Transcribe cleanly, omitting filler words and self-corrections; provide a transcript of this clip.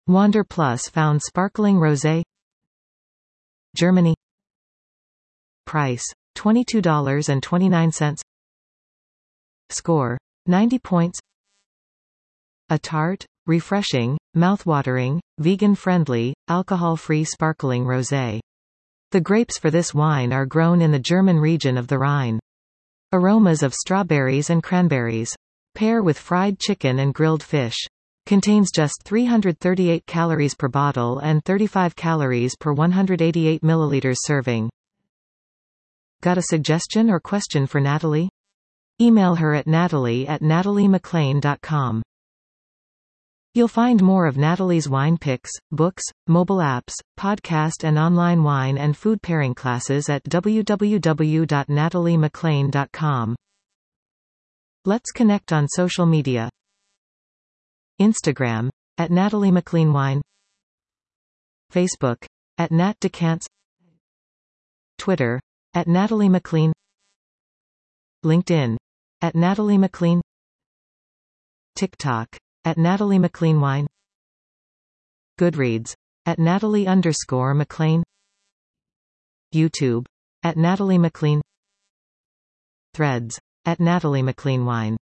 Wander Plus found sparkling rosé. Germany. Price $22.29. Score 90 points. A tart, refreshing, mouthwatering, vegan-friendly, alcohol-free sparkling rosé. The grapes for this wine are grown in the German region of the Rhine. Aromas of strawberries and cranberries. Pair with fried chicken and grilled fish. Contains just 338 calories per bottle and 35 calories per 188 milliliters serving. Got a suggestion or question for Natalie? Email her at natalie@nataliemaclean.com. You'll find more of Natalie's wine picks, books, mobile apps, podcast and online wine and food pairing classes at www.nataliemaclean.com. Let's connect on social media. Instagram, @NatalieMacleanWine. Facebook, @NatDecants. Twitter, @NatalieMaclean. LinkedIn, @NatalieMaclean. TikTok, @NatalieMacleanWine. Goodreads, @Natalie_Maclean. YouTube, @NatalieMaclean. Threads, @NatalieMacleanWine.